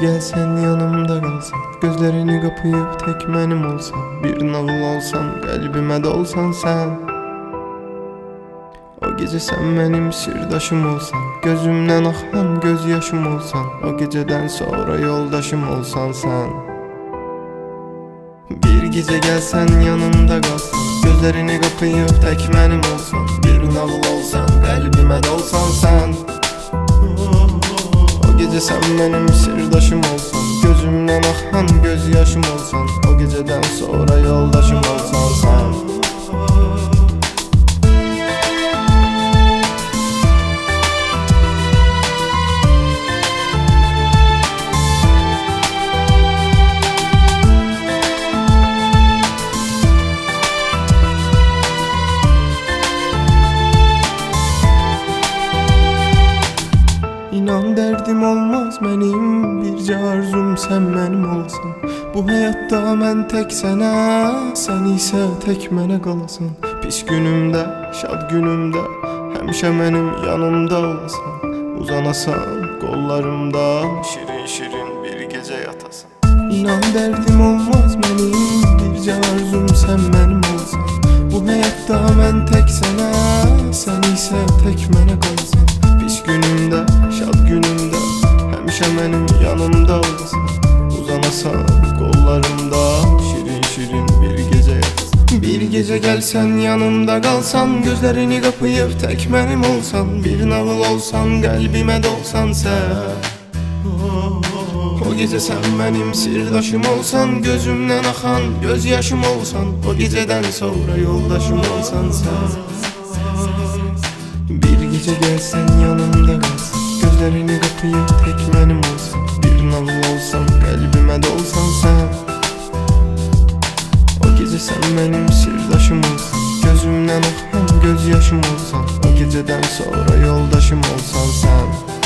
gelsen yanımda kalsan, gözlerini kapayıp tek benim olsan, bir nağıl olsan, kalbime dolsan sen. O gece sen benim sırdaşım olsan, gözümden akan gözyaşım olsan, o geceden sonra yoldaşım olsan sen. Bir gece gelsen yanımda kalsan, gözlerini kapayıp tek benim olsan, bir nağıl olsan, kalbime dolsan sen. O gece sen benim sırdaşım olsan, gözümden akan gözyaşım olsan, o geceden sonra yoldaşım olsan sen. İnan derdim olmaz benim, birce arzum sen benim olasan. Bu hayatta ben tek sənə, sen ise tek mənə qalasan. Pis günümdə, şad günümdə, həmişə mənim yanımda olasan. Uzanasan qollarımda, şirin şirin bir gece yatasan. İnan derdim olmaz benim, birce arzum sen benim olasan. Bu hayatta ben tek sənə, sen ise tek mənə qalasan. Pis günümdə, şad günümdə, həmişə mənim yanımda olasan. Uzanasan qollarımda, şirin şirin bir gece yatasan. Bir gece gelsen yanımda kalsan, gözlerini kapayıp tek benim olsan, bir nağıl olsan, kalbime dolsan sen. O gece sen benim sırdaşım olsan, gözümden akan gözyaşım olsan, o geceden sonra yoldaşım olsan sen. Bir gece gelsen yanımda kalsan, gözlerini kapayıp tek benim olsan, bir nağıl olsan, kalbime dolsan sen. O gece sen benim sırdaşım olsan, gözümden akan gözyaşım olsan, o geceden sonra yoldaşım olsan sen.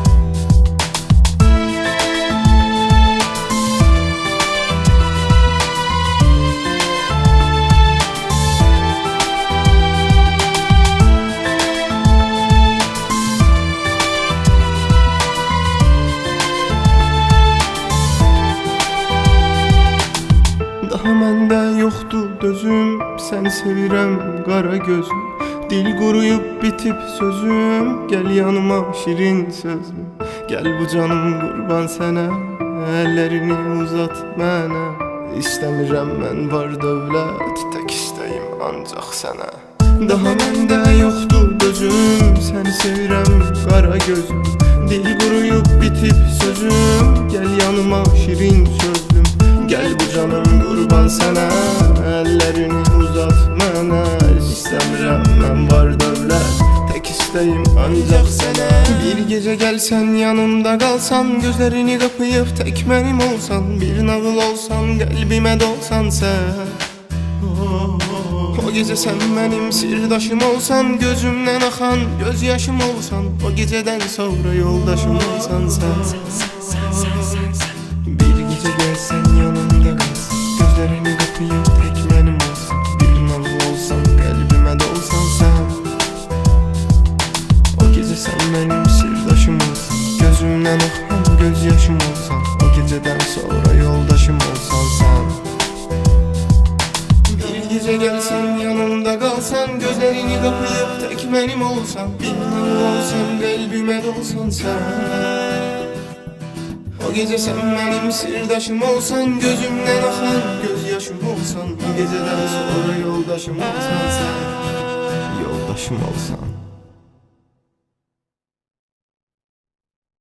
Daha məndə yoxdur dözüm, sən sevirəm qara gözüm. Dil quruyub bitib sözüm, gəl yanıma şirin sözlüm. Gəl bu canım qurban sənə, əllərini uzat mənə. İstəmirəm mən var dövlət, tək istəyim ancaq sənə. Daha məndə yoxdur dözüm, səni sevirəm qara gözüm. Dil quruyub bitib sözüm, gəl yanıma şirin sözlüm. Gəl bu canım qurban sənə, əllərini uzat mənə. İstəmirəm mən var dövlət, tək istəyim ancaq sənə. Bir gecə gəlsən yanımda qalsan, gözlərini qapayıb tək mənim olsan, bir nağıl olsan, qəlbimə dolsan sən. O gece sen benim sırdaşım olsan, gözümden akan gözyaşım olsan, o geceden sonra yoldaşım olsan sen. Bir gece gelsen yanımda kalsan, gözlerini kapayıp tek benim olsan, bir nağıl olsan, kalbime dolsan sen. O gece sen benim sırdaşım olsan, gözümden akan gözyaşım olsan, o geceden sonra yoldaşım olsan sen. Bir gece gelsen yanımda kalsan, gözlerini kapayıp tek benim olsan, bir nağıl olsan, kalbime dolsan sen. O gece sen benim sırdaşım olsan, gözümden akan gözyaşım olsan, o geceden sonra yoldaşım olsan sen. Yoldaşım olsan.